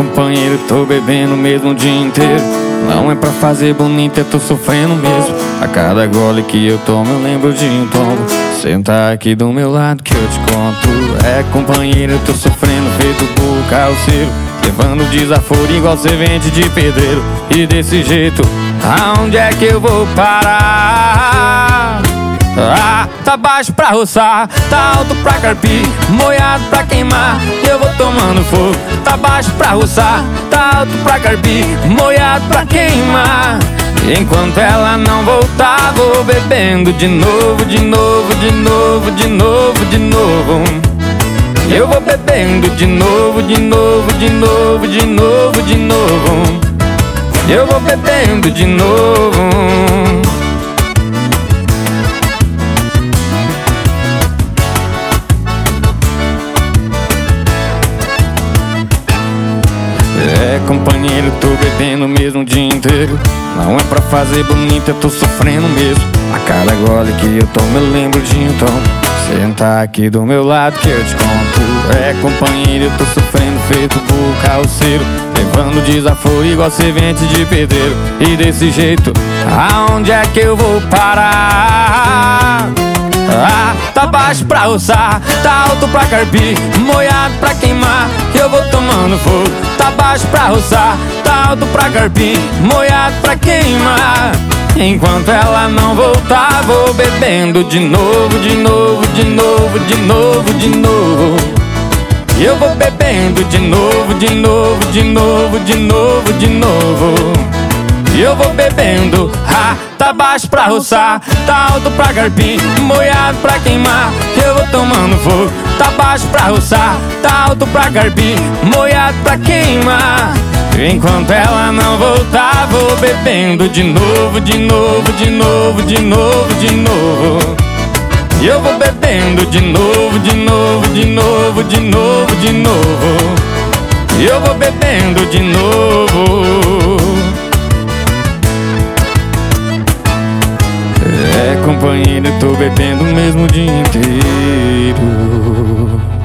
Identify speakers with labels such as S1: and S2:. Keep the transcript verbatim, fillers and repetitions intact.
S1: companheiro, tô bebendo mesmo o dia inteiro. Não é pra fazer bonito, eu tô sofrendo mesmo. A cada gole que eu tomo eu lembro de um tombo. Senta aqui do meu lado que eu te conto. É companheiro, eu tô sofrendo feito burro carroceiro, levando desaforo igual servente de pedreiro. E desse jeito, aonde é que eu vou parar? Ah, tá baixo pra roçar, tá alto pra carpir, molhado pra queimar, e eu vou tomando fogo. Tá baixo pra roçar, tá alto pra carpir, molhado pra queimar. Enquanto ela não voltar, vou bebendo de novo, de novo, de novo, de novo, de novo. Eu vou bebendo de novo, de novo, de novo, de novo, de novo. Eu vou bebendo de novo. É companheiro, tô bebendo mesmo o dia inteiro. Não é pra fazer bonito, eu tô sofrendo mesmo. A cada gole que eu tomo eu lembro de um tom. Senta aqui do meu lado que eu te conto. É companheiro, eu tô sofrendo feito burro carroceiro, levando desaforo igual servente de pedreiro. E desse jeito, aonde é que eu vou parar? Ah, tá baixo pra roçar, tá alto pra carpir, molhado pra queimar, que eu vou tomando fogo. Tá baixo pra roçar, tá alto pra carpir, molhado pra queimar. Enquanto ela não voltar, vou bebendo de novo, de novo, de novo, de novo, de novo. Eu vou bebendo de novo, de novo, de novo, de novo, de novo. Eu vou bebendo, ah, tá baixo pra roçar, tá alto pra carpir, molhado pra queimar, que eu vou tomando fogo. Tá baixo pra roçar, tá alto pra carpir, molhado pra queimar. Enquanto ela não voltar, vou bebendo de novo, de novo, de novo, de novo, de novo. Eu vou bebendo de novo, de novo, de novo, de novo, de novo. Eu vou bebendo de novo. É companheiro, tô bebendo mesmo o dia inteiro.